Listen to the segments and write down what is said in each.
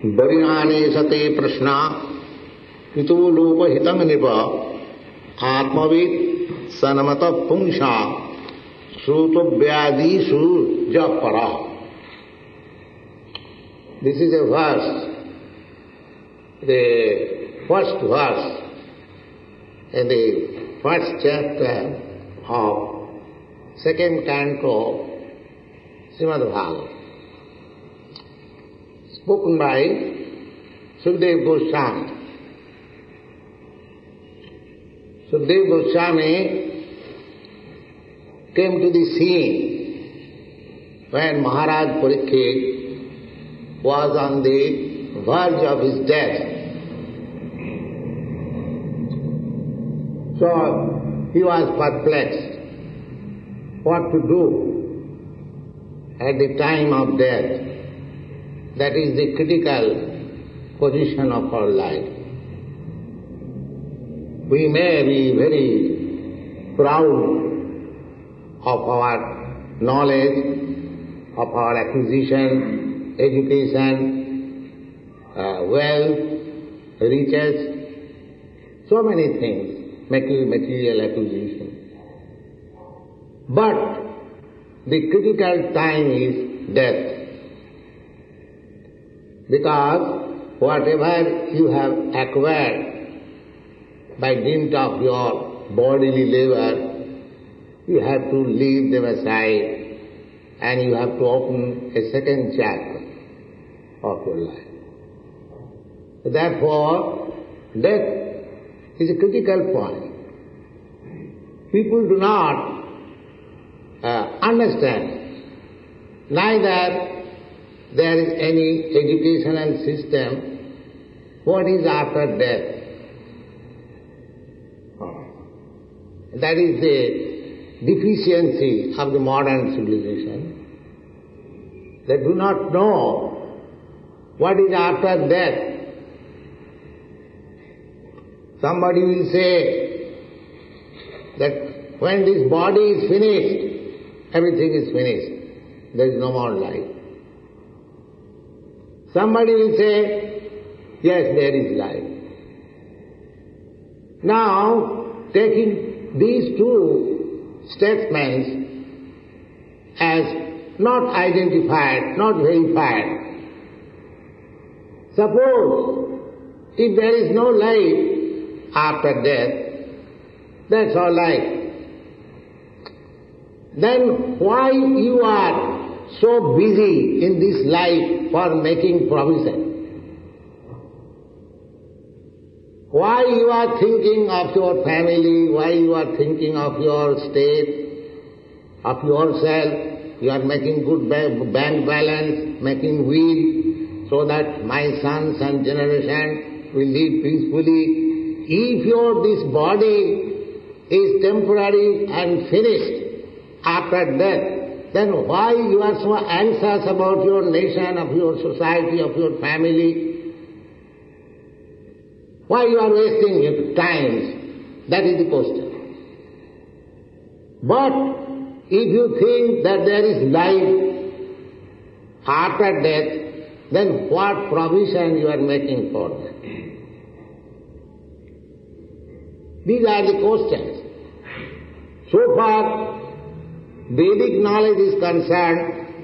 बरियाने सते प्रश्ना पितु लोप हितं निप आत्मविद सनमत पुंसा श्रुतव्यादिषु जपरा. This is a verse, the first verse in the first chapter of second canto Srimad Bhagavatam, spoken by Sukadeva Goswami. Sukadeva Goswami came to the scene when Maharaj Parikshit was on the verge of his death. So he was perplexed what to do at the time of death. That is the critical position of our life. We may be very proud of our knowledge, of our acquisition, education, wealth, riches, so many things, material acquisition. But the critical time is death. Because whatever you have acquired by dint of your bodily labor, you have to leave them aside and you have to open a second chapter of your life. Therefore, death is a critical point. People do not understand. Neither there is any educational system what is after death. That is the deficiency of the modern civilization. They do not know what is after death. Somebody will say that when this body is finished, everything is finished. There is no more life. Somebody will say, yes, there is life. Now, taking these two statements as not identified, not verified. Suppose if there is no life after death, that's all life. Then why you are so busy in this life for making provision? Why you are thinking of your family, why you are thinking of your state, of yourself? You are making good bank balance, making will, so that my sons and generation will live peacefully. If this body is temporary and finished after death, then why you are so anxious about your nation, of your society, of your family? Why you are wasting your time? That is the question. But if you think that there is life after death, then what provision you are making for that? These are the questions. So far, Vedic knowledge is concerned,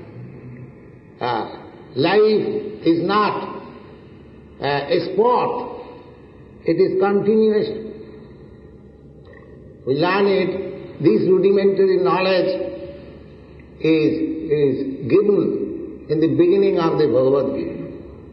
life is not a sport, it is continuation. We learn it. This rudimentary knowledge is given in the beginning of the Bhagavad Gita.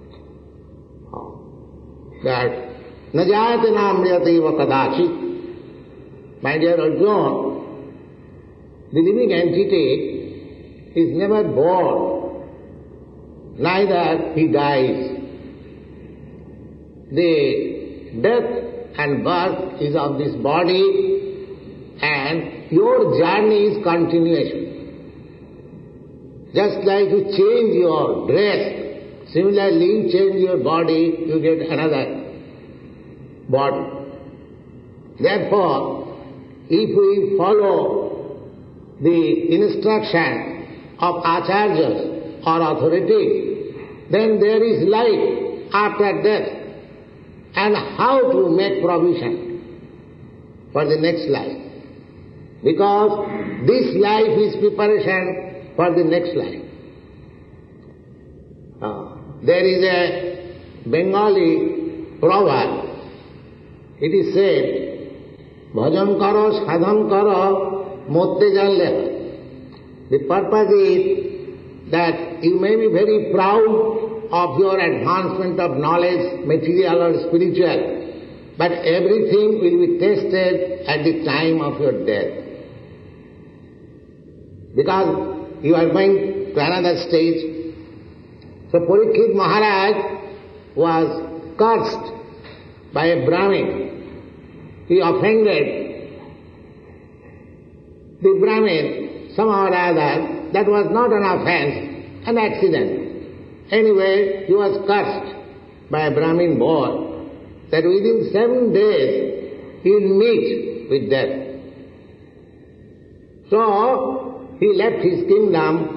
That najayate namriyate va kadachit. My dear Arjuna, the living entity is never born, neither he dies. The death and birth is of this body, and your journey is continuation. Just like you change your dress, similarly you change your body, you get another body. Therefore, if we follow the instruction of acharyas or authority, then there is life. after death and how to make provision for the next life. Because this life is preparation for the next life. There is a Bengali proverb. It is said, bhajan karo, sadhan karo, motte jalle. The purpose is that you may be very proud of your advancement of knowledge, material or spiritual, but everything will be tested at the time of your death. Because you are going to another stage. So Parikshit Maharaj was cursed by a Brahmin. He offended the Brahmin somehow or other. That was not an offense, an accident. Anyway, he was cursed by a Brahmin boy that within 7 days he will meet with death. So he left his kingdom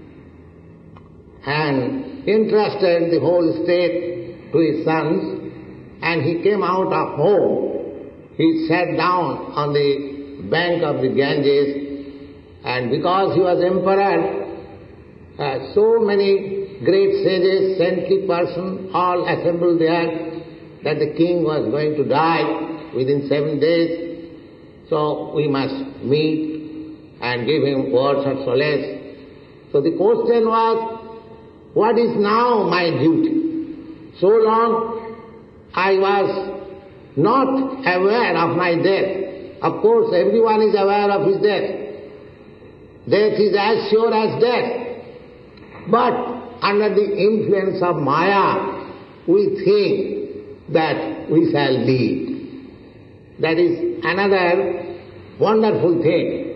and entrusted the whole state to his sons, and he came out of home. He sat down on the bank of the Ganges, and because he was emperor, so many great sages, saintly persons, all assembled there, that the king was going to die within 7 days, so we must meet and give him words of solace. So the question was, what is now my duty? So long I was not aware of my death. Of course, everyone is aware of his death. Death is as sure as death. But under the influence of Maya, we think that we shall live. That is another wonderful thing.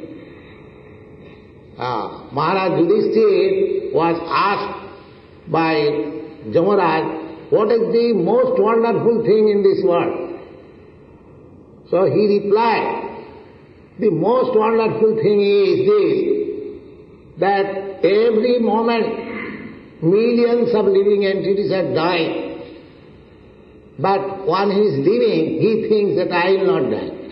Maharaj Yudhishthira was asked by Jamaraj, what is the most wonderful thing in this world? So he replied, the most wonderful thing is this, that every moment millions of living entities are dying, but one who is living, he thinks that I will not die.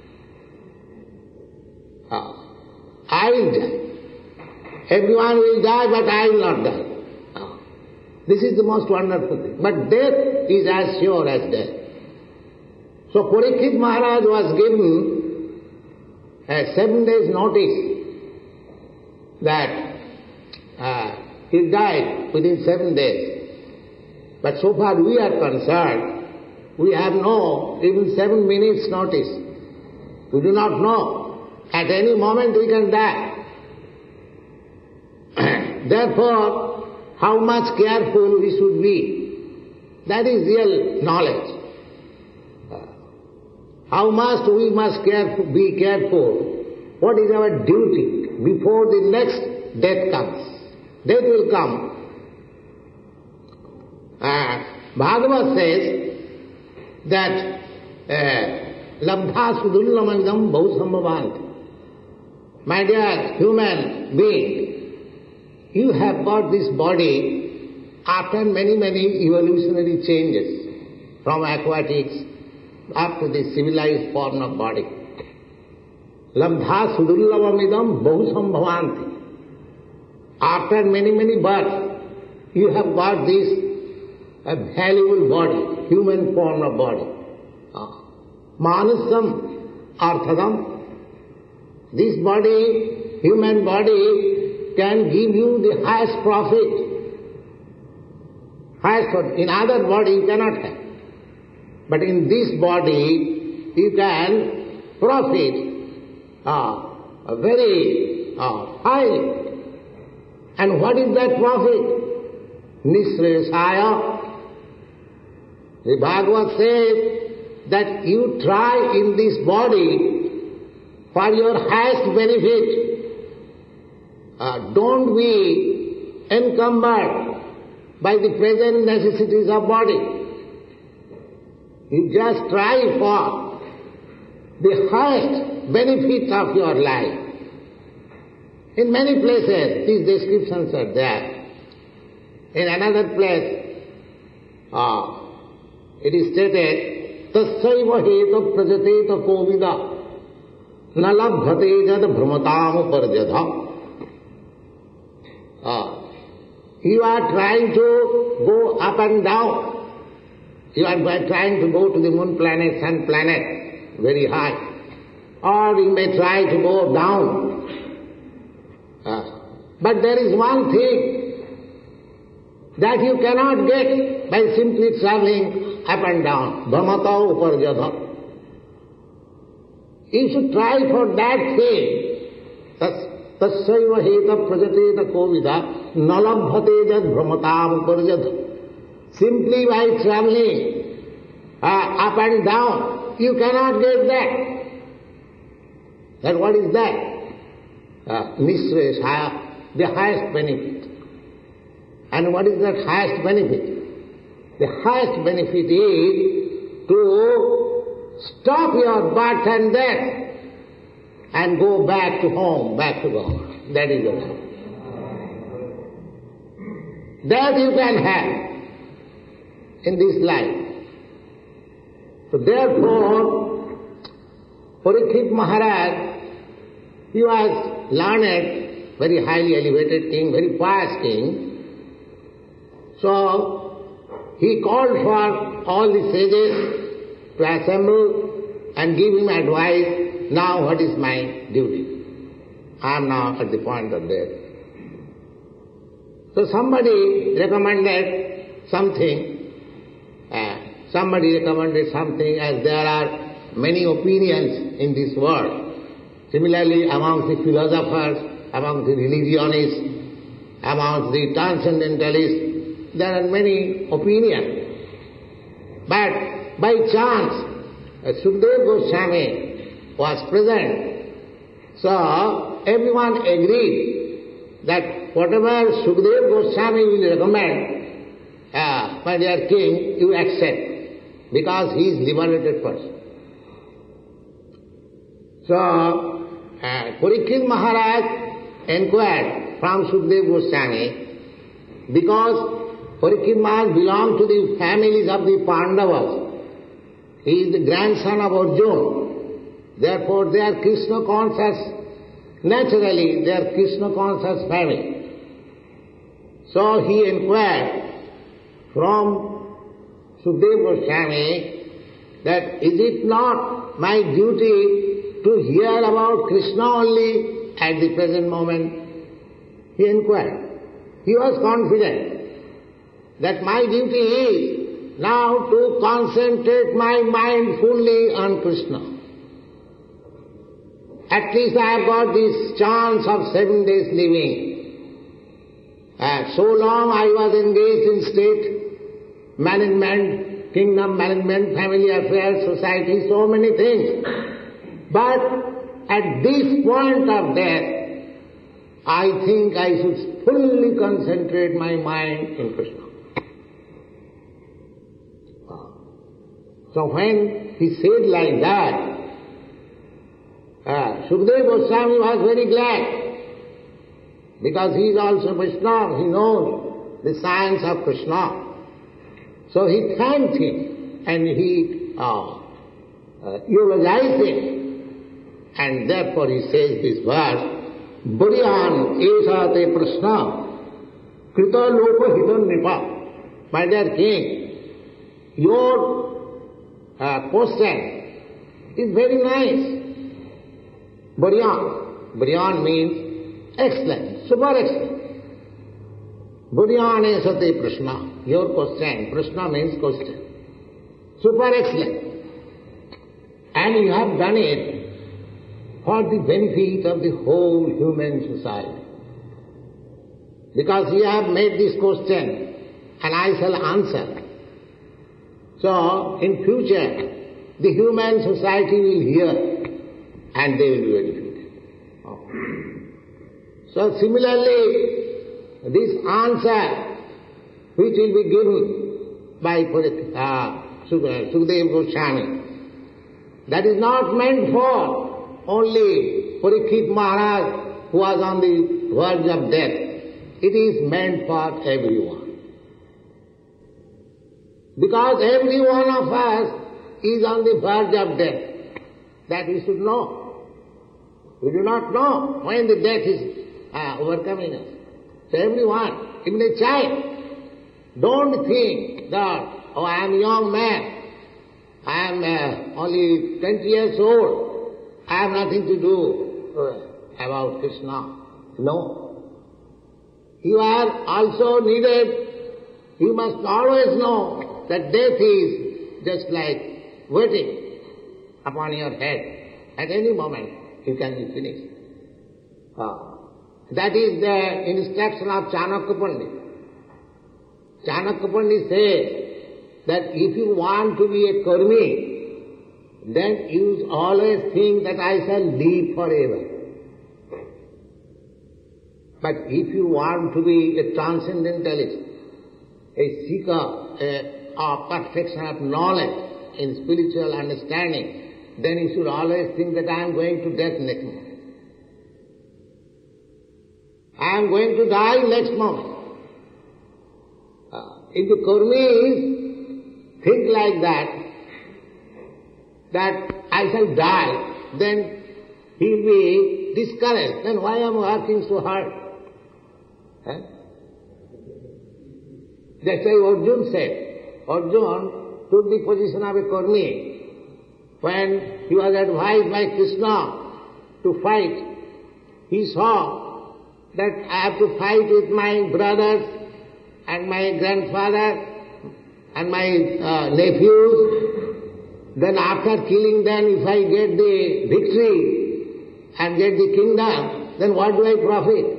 I will die. Everyone will die, but I will not die. This is the most wonderful thing. But death is as sure as death. So Parikshit Maharaj was given a 7 days notice that he died within 7 days. But so far we are concerned, we have no even 7 minutes notice. We do not know. At any moment we can die. Therefore, how much careful we should be. That is real knowledge. How much we must be careful. What is our duty before the next death comes. Death will come. Bhagavad says that labdha sudullamangam bahusambhavanti. My dear human being, you have got this body after many evolutionary changes, from aquatics up to the civilized form of body. Labdha sudullamamidam bahusambhavanti. After many births, you have got this valuable body, human form of body. Manasam arthadam. This body, human body, can give you the highest profit. In other body you cannot have. But in this body you can profit very highly. And what is that profit? Nisrayasaya. The Bhagavad says that you try in this body for your highest benefit. Don't be encumbered by the present necessities of body. You just try for the highest benefit of your life. In many places these descriptions are there. In another place, It is stated, Tassaiva heta prajateta kovida na labhate jad bhramatam uparjadha. You are trying to go up and down. You are trying to go to the moon planet, sun planet, very high. Or you may try to go down. But there is one thing that you cannot get by simply traveling up and down. Brahmata uparjadha. You should try for that thing. Tassaiva heta prajateta kovida nalabhate jad brahmatam uparjadha. Simply by traveling up and down, you cannot get that. Then what is that? Nisreshaya, the highest benefit. And what is that highest benefit? The highest benefit is to stop your birth and death and go back to home, back to God. That is all. That you can have in this life. So therefore, Parikshit Maharaj, he was learned, very highly elevated king, very pious king. So he called for all the sages to assemble and give him advice, now what is my duty? I am now at the point of death. So somebody recommended something, as there are many opinions in this world. Similarly, amongst the philosophers, amongst the religionists, amongst the transcendentalists, there are many opinions. But by chance, Sukadeva Goswami was present. So everyone agreed that whatever Sukadeva Goswami will recommend, my dear king, you accept, because he is liberated person. So Parikshit Maharaj inquired from Sukadeva Goswami, because Parikshit Maharaj belonged to the families of the Pandavas. He is the grandson of Arjuna. Therefore they are Krishna conscious. Naturally, they are Krishna conscious family. So he inquired from Sukadeva Goswami that is it not my duty to hear about Krishna only at the present moment? He inquired. He was confident that my duty is now to concentrate my mind fully on Krishna. At least I have got this chance of 7 days living. So long I was engaged in state management, kingdom management, family affairs, society, so many things. But at this point of death, I think I should fully concentrate my mind in Krishna. So when he said like that, Sukadeva Goswami was very glad, because he is also Vaishnava, he knows the science of Krishna. So he thanked him and he eulogized him, and therefore he says this verse, Buriyan esha te prashna krita loka hitan nipa. My dear king, your question is very nice. Buriyan means excellent, super excellent. Buriyan esha te prashna. Your question, prashna means question. Super excellent. And you have done it for the benefit of the whole human society. Because you have made this question and I shall answer. So, in future, the human society will hear and they will be benefited. So, similarly, this answer which will be given by Sukadeva Goswami, that is not meant for only Parikshit Maharaj who was on the verge of death. It is meant for everyone. Because every one of us is on the verge of death. That we should know. We do not know when the death is overcoming us. So everyone, even a child, don't think that, oh, I am a young man, I am only 20 years old, I have nothing to do about Krishna. No. You are also needed. You must always know that death is just like waiting upon your head. At any moment you can be finished. That is the instruction of Chanakya Pandit. Chanakya Pandit says that if you want to be a karmi, then you always think that I shall live forever. But if you want to be a transcendentalist, a seeker of perfection of knowledge in spiritual understanding, then you should always think that I am going to death next moment. I am going to die next moment. If the karmis think like that I shall die, then he will be discouraged. Then why am I working so hard? That's why Arjuna said. Arjuna took the position of a karmi. When he was advised by Krishna to fight, he saw that I have to fight with my brothers and my grandfather and my nephews. Then after killing them, if I get the victory and get the kingdom, then what do I profit?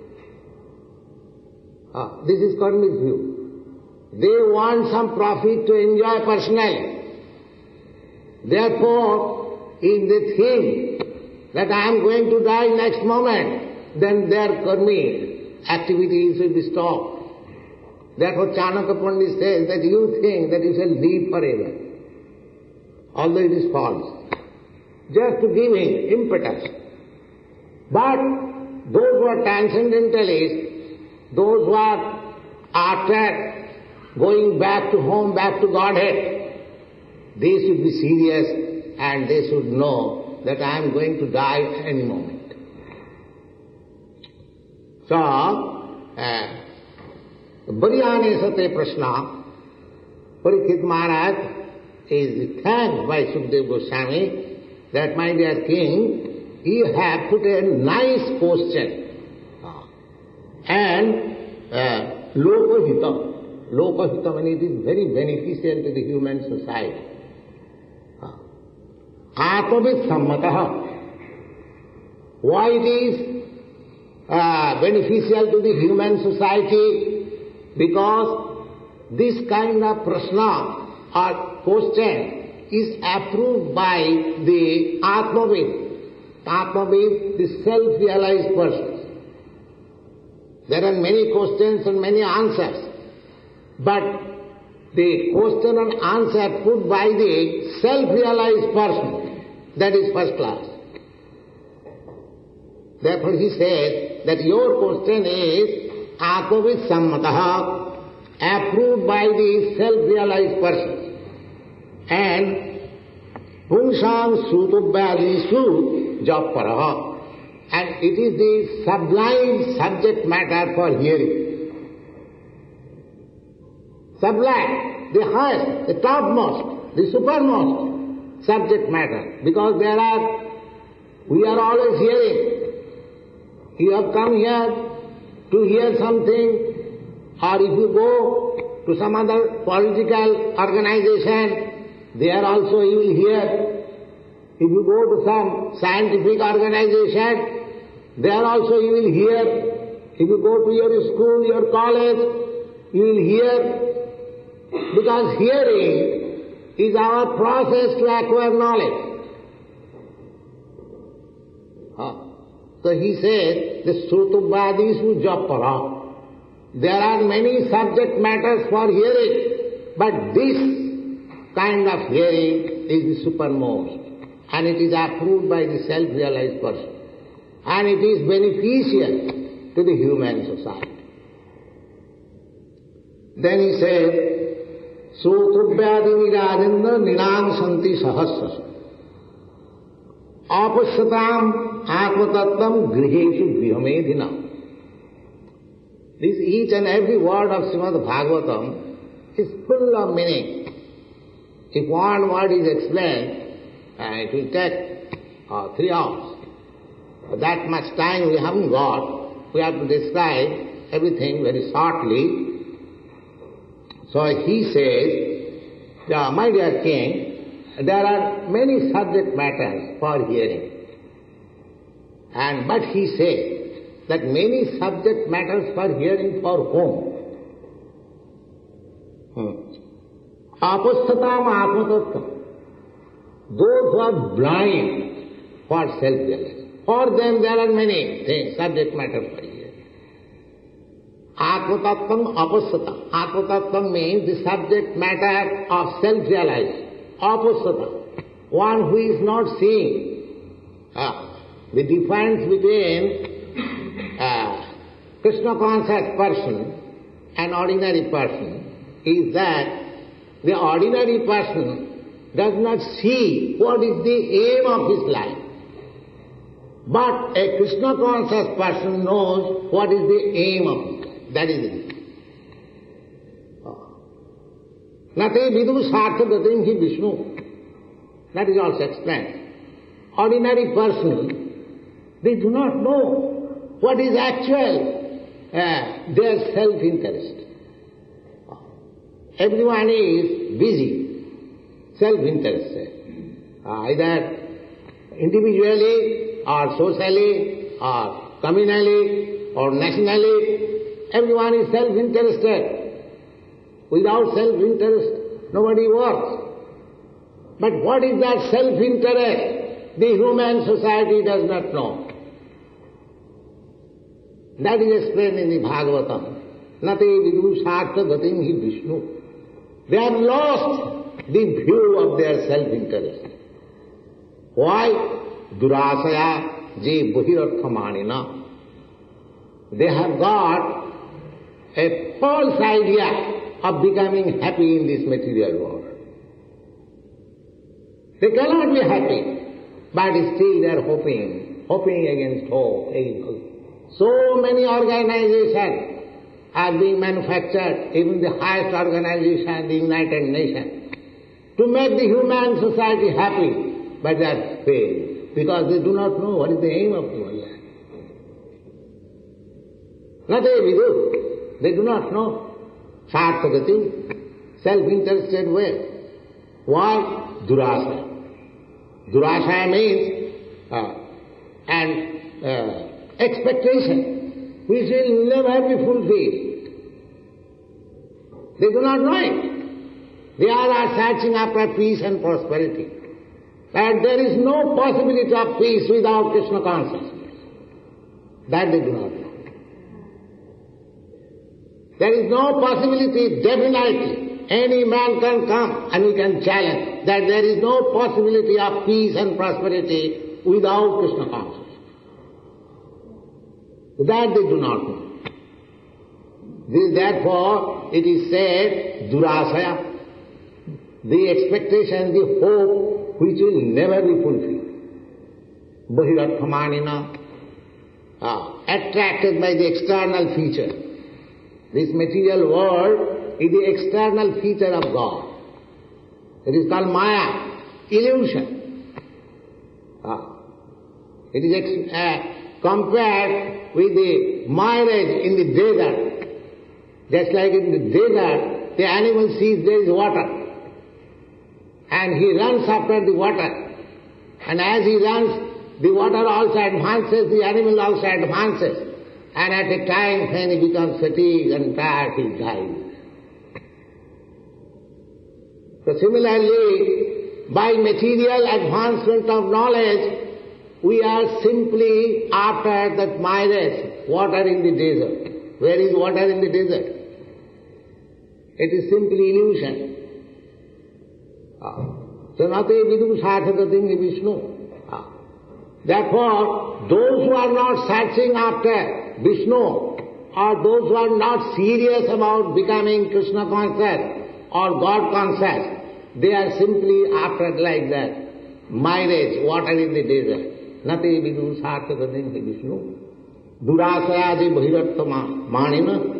This is karmi's view. They want some profit to enjoy personally. Therefore, if they think that I am going to die next moment, then their karmi activities will be stopped. Therefore, Chanakya Pandit says that you think that you shall live forever, although it is false, just to give him impetus. But those who are transcendentalists, those who are after going back to home, back to Godhead, they should be serious and they should know that I am going to die any moment. So, Baryane Sate Prashna, Parikshit Maharaj is thanked by Sukadeva Goswami that, my dear king, you have put a nice question. And Lokahita, Lokahita means it is very beneficial to the human society. Atmavid Sammataha. Why it is beneficial to the human society? Because this kind of prashna or question is approved by the Atmavid. Atmavid, the self-realized person. There are many questions and many answers, but the question and answer put by the self-realized person, that is first class. Therefore he says that your question is Atmavid Sammataha, approved by the self-realized person. And Pungsam Sutubhadisu Japaraha. And it is the sublime subject matter for hearing. Sublime, the highest, the topmost, the supermost subject matter. Because we are always hearing. You have come here to hear something, or if you go to some other political organization, there also you will hear. If you go to some scientific organization, there also you will hear. If you go to your school, your college, you will hear. Because hearing is our process to acquire knowledge. So he says, the Srutubhadisu Japara. There are many subject matters for hearing, but this kind of hearing is the supermost. And it is approved by the self-realized person. And it is beneficial to the human society. Then he said, Sotubhyadinirajendra ninang santi sahasras. Apasyatam atmatattvam griheshu grihomedhina. This each and every word of Srimad Bhagavatam is full of meaning. If one word is explained, it will take 3 hours. That much time we haven't got. We have to describe everything very shortly. So he says, my dear king, there are many subject matters for hearing. But he says that many subject matters for hearing for whom? Apasthatam atmatattvam. Those who are blind for self-realization. For them there are many things, subject matter for hearing. Atmatattvam apasthatam. Atmatattvam means the subject matter of self-realization. Apasthatam. One who is not seeing. The difference between Krishna conscious person and ordinary person is that the ordinary person does not see what is the aim of his life. But a Krishna conscious person knows what is the aim of his life. That is it. Nate vidu sartha gatim hi Vishnu. That is also explained. Ordinary person, they do not know what is actual their self-interest. Everyone is busy, self-interested, either individually or socially or communally or nationally. Everyone is self-interested. Without self-interest, nobody works. But what is that self-interest? The human society does not know. That is explained in the Bhagavatam. Nate vidu sartha gatim hi Vishnu. They have lost the view of their self-interest. Why? Durasaya je bahirarthamanina. They have got a false idea of becoming happy in this material world. They cannot be happy, but still they are hoping against hope. So many organizations are being manufactured, even the highest organization, the United Nations, to make the human society happy, but they are failed, because they do not know what is the aim of human life. Nate vidu, they do not know. Sarthagati, self-interested way. Why? Durasaya. Durasaya means expectation which will never be fulfilled. They do not know it. They are searching after peace and prosperity. But there is no possibility of peace without Krishna consciousness. That they do not know. There is no possibility, definitely. Any man can come and he can challenge that there is no possibility of peace and prosperity without Krishna consciousness. That they do not know. Therefore, it is said, Durasaya, the expectation, the hope which will never be fulfilled. Bahirarthamanina, attracted by the external feature. This material world is the external feature of God. It is called Maya, illusion. It is compared with the mirage in the desert. Just like in the desert, the animal sees there is water. And he runs after the water. And as he runs, the water also advances, the animal also advances. And at a time when he becomes fatigued and tired, he dies. So similarly, by material advancement of knowledge, we are simply after that mirage, water in the desert. Where is water in the desert? It is simply illusion. So nate vidu sarthagatim Vishnu. Therefore, those who are not searching after Vishnu, or those who are not serious about becoming Krishna conscious, or God conscious, they are simply after like that. Marriage, water in the desert. Nati vidu sarthakadin he Vishnu. Durasayaji bhirattama manina.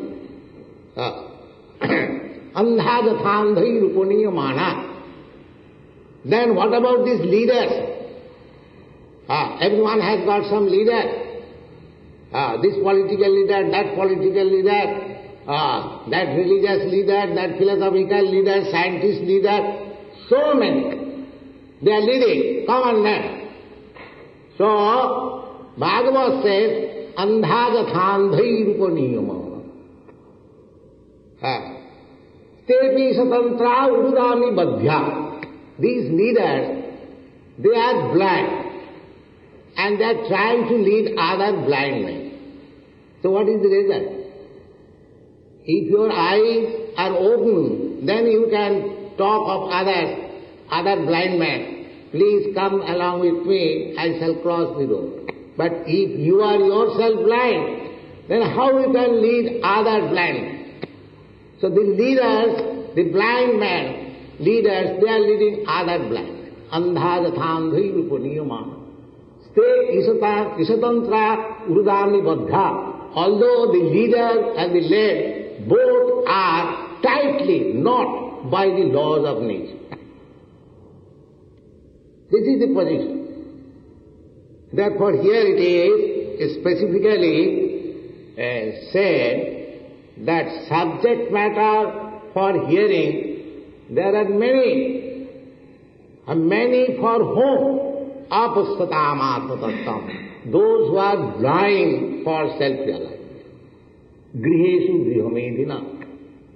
Andhagathandhai rupaniya mana. Then what about these leaders? Everyone has got some leader. This political leader, that political leader, that religious leader, that philosophical leader, scientist leader, so many. They are leading common men. So, Bhagavad says, Andhagathandhai rupaniyama. Tepi satantra urudami badhya. These leaders, they are blind. And they are trying to lead other blind men. So what is the result? If your eyes are open, then you can talk of other blind men. Please come along with me, I shall cross the road. But if you are yourself blind, then how you can lead other blind men? So the leaders, the blind men, leaders, they are leading other blind men. Andhagathandhai rupaniyama. Te isatantra urudami badha. Although the leader and the led both are tightly not by the laws of nature. This is the position. Therefore here it is specifically said that subject matter for hearing, there are many, and many for whom? Apustatam atmatattam. Those who are blind for self-realization. Griheshu grihamedhina.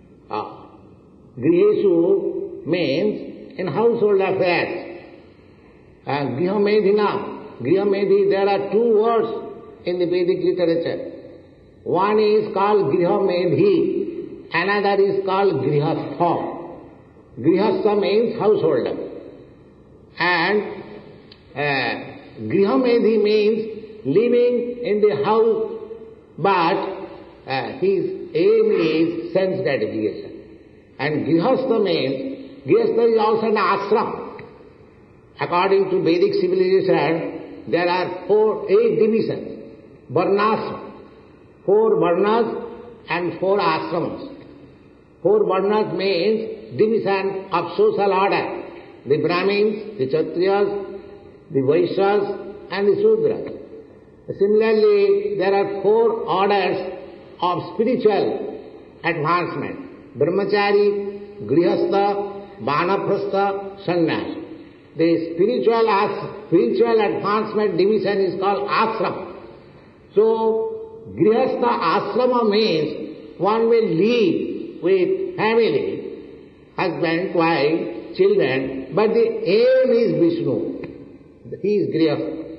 Griheshu means in household affairs. Grihamedhina. Grihamedhi, there are two words in the Vedic literature. One is called grihamedhi, another is called grihastha. Grihastha means householder. And grihamedhi means living in the house, but his aim is sense gratification. And grihastha means, grihastha is also an ashram. According to Vedic civilization, there are 8 divisions. Varnashram, 4 varnas and 4 ashramas. 4 varnas means division of social order. The Brahmins, the Kshatriyas, the Vaishyas and the Sudras. Similarly, there are 4 orders of spiritual advancement. Brahmachari, Grihastha, Vanaprastha, Sannyas. The spiritual advancement division is called ashram. So, Grihastha ashrama means one will live with family, husband, wife, children, but the aim is Vishnu. He is Grihastha.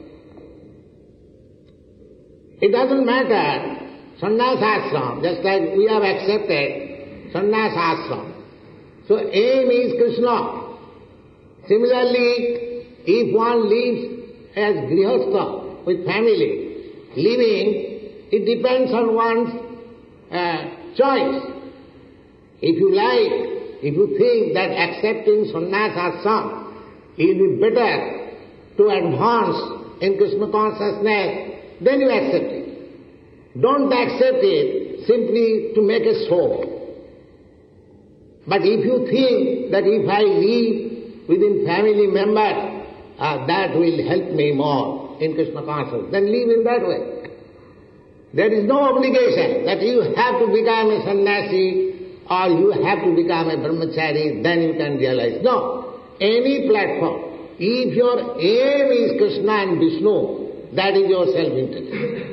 It doesn't matter, sannyas ashram, just like we have accepted sannyas ashram. So aim is Krishna. Similarly, if one lives as Grihastha with family, living, it depends on one's choice. If you like, if you think that accepting sannyas ashram will be better to advance in Krishna consciousness, then you accept it. Don't accept it simply to make a show. But if you think that if I live within family members, that will help me more in Krishna consciousness, then live in that way. There is no obligation that you have to become a sannyasi or you have to become a brahmachari, then you can realize. No, any platform. If your aim is Krishna and Vishnu, that is your self-interest.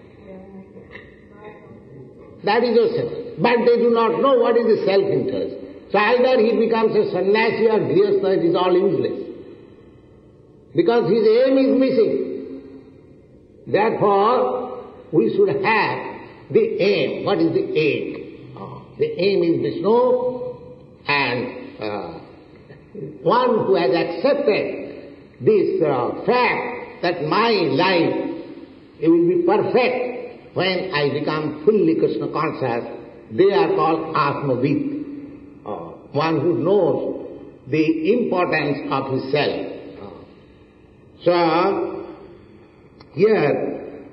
That is your self. But they do not know what is the self-interest. So either he becomes a sannyasi or grihastha, it is all useless. Because his aim is missing. Therefore, we should have the aim. What is the aim? The aim is Vishnu, and one who has accepted this fact that my life, it will be perfect when I become fully Krishna conscious, they are called Atmavid. one who knows the importance of his self. So, here,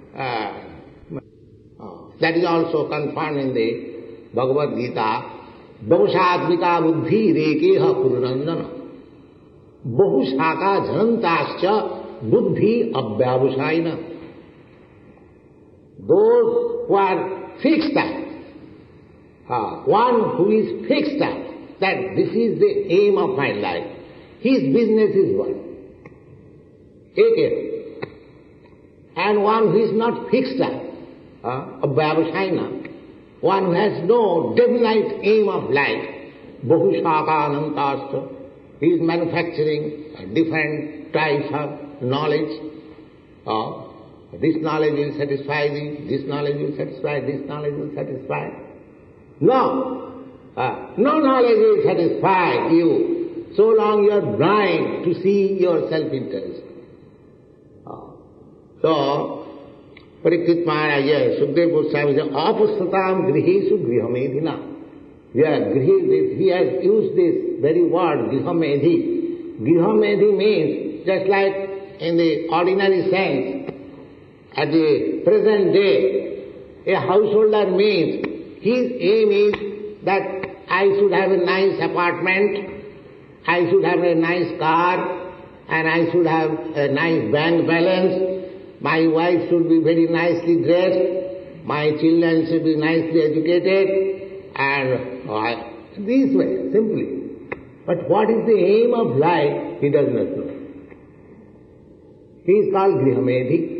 that is also confirmed in the Bhagavad Gita, Bahushatmika buddhi rekeha pururanjana. Bahushaka jantascha buddhi abhyavusayana. Those who are fixed up, one who is fixed up, that this is the aim of my life, his business is what? Take it. And one who is not fixed up, abhyavasayana, one who has no definite aim of life, bahushaka anantascha, he is manufacturing different types of knowledge. This knowledge will satisfy thee, this knowledge will satisfy, this knowledge will satisfy. No, no knowledge will satisfy you so long you are blind to see your self-interest. So, Parikshit Maharaj, Sukdev Goswami says, Apustatam grihesu grihamedhina. He has used this very word, grihamedhi. Grihamedhi means, just like in the ordinary sense, at the present day, a householder means his aim is that I should have a nice apartment, I should have a nice car, and I should have a nice bank balance, my wife should be very nicely dressed, my children should be nicely educated, and this way, simply. But what is the aim of life, he does not know. He is called grihamedhi.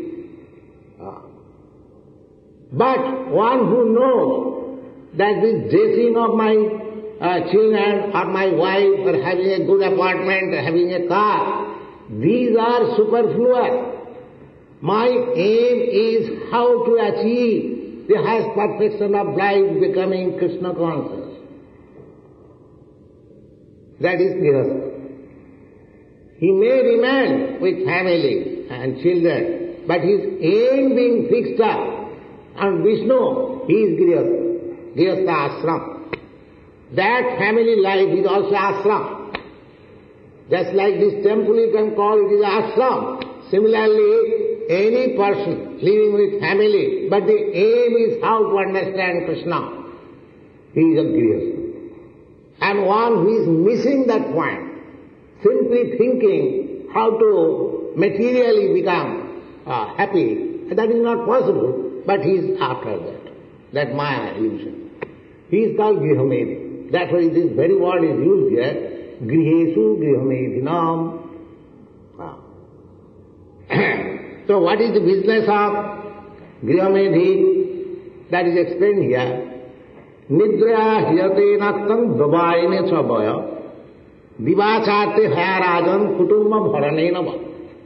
But one who knows that this dressing of my children or my wife or having a good apartment or having a car, these are superfluous. My aim is how to achieve the highest perfection of life, becoming Krishna conscious. That is grihastha. He may remain with family and children, but his aim being fixed up on Vishnu, he is grihastha, grihastha ashram. That family life is also ashram. Just like this temple you can call it is ashram. Similarly, any person living with family, but the aim is how to understand Krishna, he is a grihastha. And one who is missing that point, simply thinking how to materially become happy, that is not possible. But he is after that Maya illusion. He is called grihamedhi. That's why this very word is used here, grihesu grihamedhinam. So what is the business of grihamedhi? That is explained here. Nidra hiyate naktam dabayine chabaya divachate hayarajan kutumma bharane nava.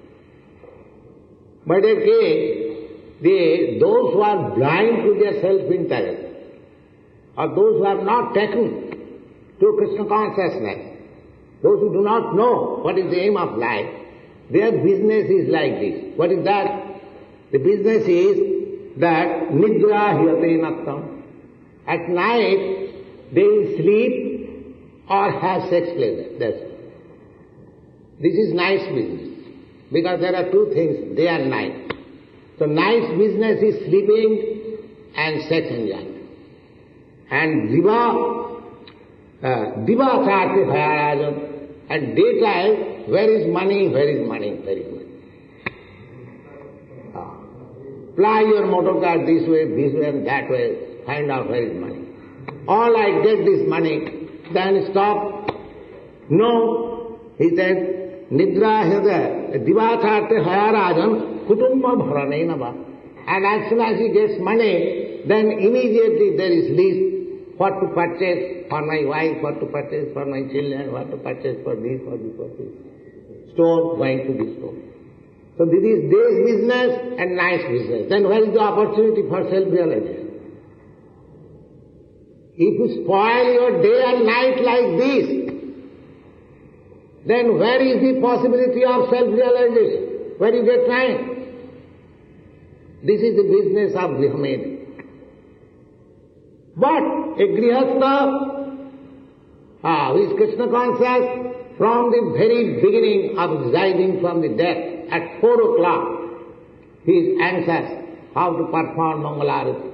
But again, those who are blind to their self-interest, or those who have not taken to Krishna consciousness, those who do not know what is the aim of life, their business is like this. What is that? The business is that nidra hiyate naktam. At night, they will sleep or have sex pleasure. That's it. This is nice business, because there are two things, day and night. So nice business is sleeping and sex enjoyment. And diva charte bhayarajan. At daytime, where is money? Where is money? Very good. Ply your motor car this way and that way, find out where is money. All I get this money, then stop. No, he said, nidra hida, diva charte bhayarajan, kutumma bharane nava. And as soon as he gets money, then immediately there is list, what to purchase for my wife, what to purchase for my children, what to purchase for this, for this. Store, going to this store. So this is day's business and night's business. Then where is the opportunity for self-realization? If you spoil your day and night like this, then where is the possibility of self-realization? Where you get time? This is the business of grihamedhi. But a grihastha, Who is Krishna conscious? From the very beginning of rising from the death, at 4 o'clock, he is anxious how to perform Mangalarati.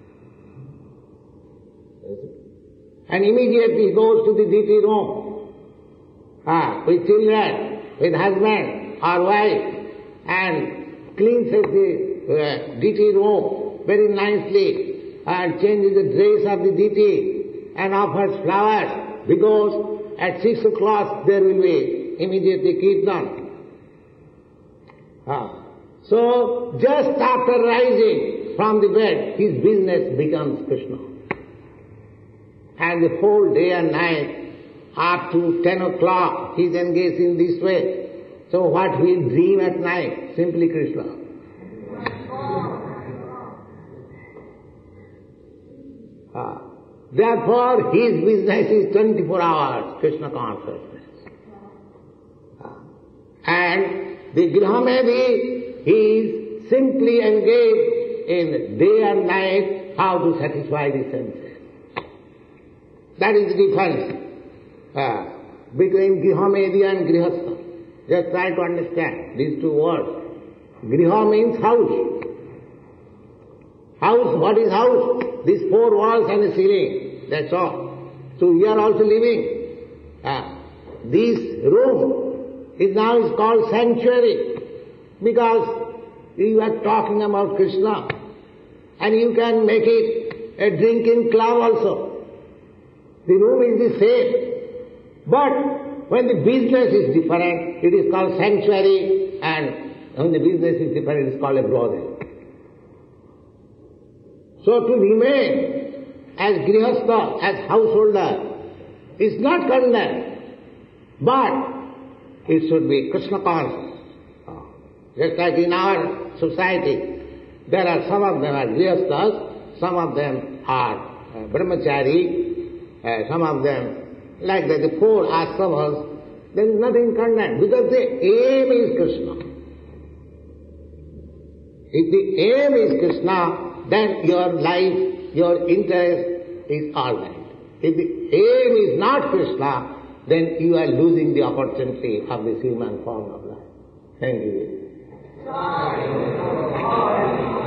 And immediately he goes to the deity room, with children, with husband or wife, and cleanses the deity room very nicely, and changes the dress of the deity, and offers flowers, because at 6 o'clock there will be immediately kirtan. So just after rising from the bed, his business becomes Krishna. And the whole day and night, up to 10 o'clock, he is engaged in this way. So what we dream at night? Simply Krishna. Therefore, his business is 24 hours, Krishna consciousness. And the Grihamedi, he is simply engaged in day and night how to satisfy the senses. That is the difference between Grihamedi and Grihastha. Just try to understand these two words. Griha means house. House, what is house? These 4 walls and a ceiling, that's all. So we are also living. This room is called sanctuary, because you are talking about Krishna, and you can make it a drinking club also. The room is the same, but when the business is different, it is called sanctuary, and when the business is different, it is called a brothel. So to remain as grihastha, as householder, is not condemned, but it should be Krishna conscious. Just like in our society, there are some of them are grihasthas, some of them are brahmachari, some of them, like that, the 4 ashramas, there is nothing condemned, because the aim is Krishna. If the aim is Krishna, then your life, your interest is all right. If the aim is not Krishna, then you are losing the opportunity of this human form of life. Thank you.